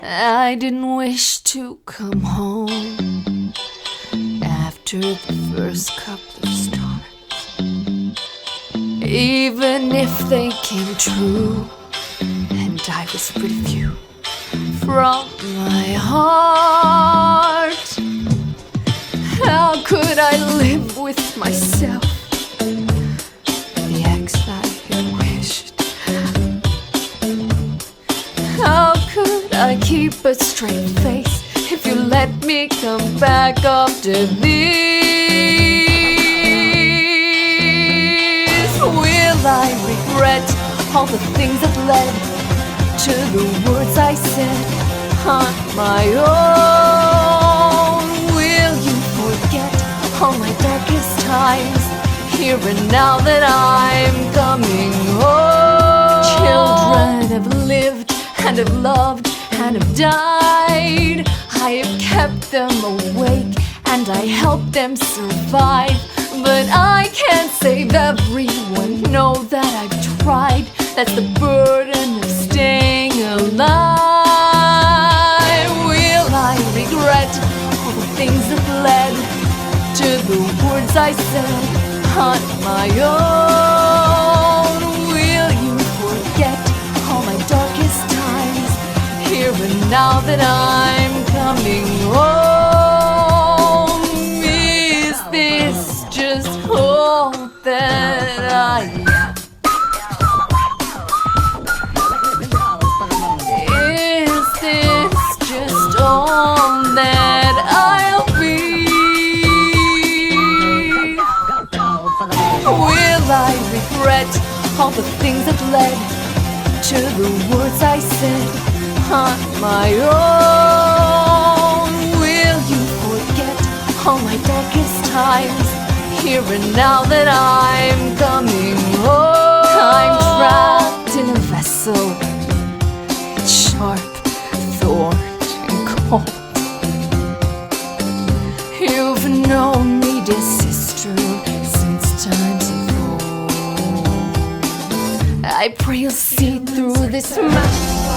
I didn't wish to come home after the first couple of stars, even if they came true, and I was pretty few from my heart. How could I live with myself, the ex I had wished? How could I keep a straight face if you let me come back after this? Will I regret all the things that led to the words I said on my own? Will you forget all my darkest times here and now that I'm coming home? Children have lived and have loved and have died. I have kept them awake and I helped them survive, but I can't save everyone. Know that I've tried. That's the burden of staying alive. Will I regret all the things that led to the words I said on my own? Will you forget all my darkest times here and now that I'm coming home? Is this just all that I am? Is this just all that I'll be? Will I regret all the things that led to the words I said on my own? Will you forget all my darkest times here and now that I'm coming home? I'm trapped in a vessel, it's sharp, thorned, and cold. You've known me, dear sister, since times of old. I pray you'll see through this mask